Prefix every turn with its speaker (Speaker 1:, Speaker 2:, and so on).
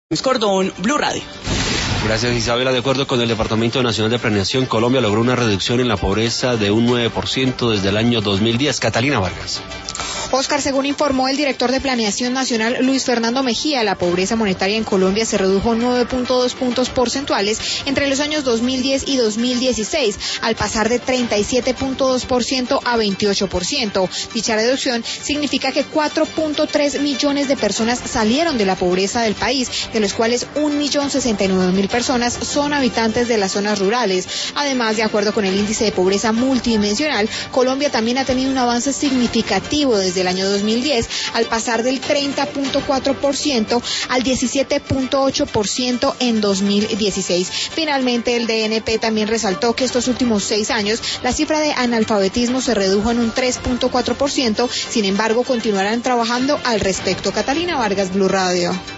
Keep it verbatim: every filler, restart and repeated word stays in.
Speaker 1: Luis Cordón, Blue Radio.
Speaker 2: Gracias, Isabela. De acuerdo con el Departamento Nacional de Planeación, Colombia logró una reducción en la pobreza de un nueve por ciento desde el año dos mil diez. Catalina Vargas.
Speaker 3: Oscar, según informó el director de Planeación Nacional, Luis Fernando Mejía, la pobreza monetaria en Colombia se redujo nueve punto dos puntos porcentuales entre los años dos mil diez y dos mil dieciséis, al pasar de treinta y siete punto dos por ciento a veintiocho por ciento. Dicha reducción significa que cuatro punto tres millones de personas salieron de la pobreza del país, de los cuales un millón sesenta y nueve mil personas son habitantes de las zonas rurales. Además, de acuerdo con el índice de pobreza multidimensional, Colombia también ha tenido un avance significativo desde el año dos mil diez, al pasar del treinta punto cuatro por ciento al diecisiete punto ocho por ciento en dos mil dieciséis. Finalmente, el D N P también resaltó que estos últimos seis años la cifra de analfabetismo se redujo en un tres punto cuatro por ciento, sin embargo continuarán trabajando al respecto. Catalina Vargas, Blue Radio.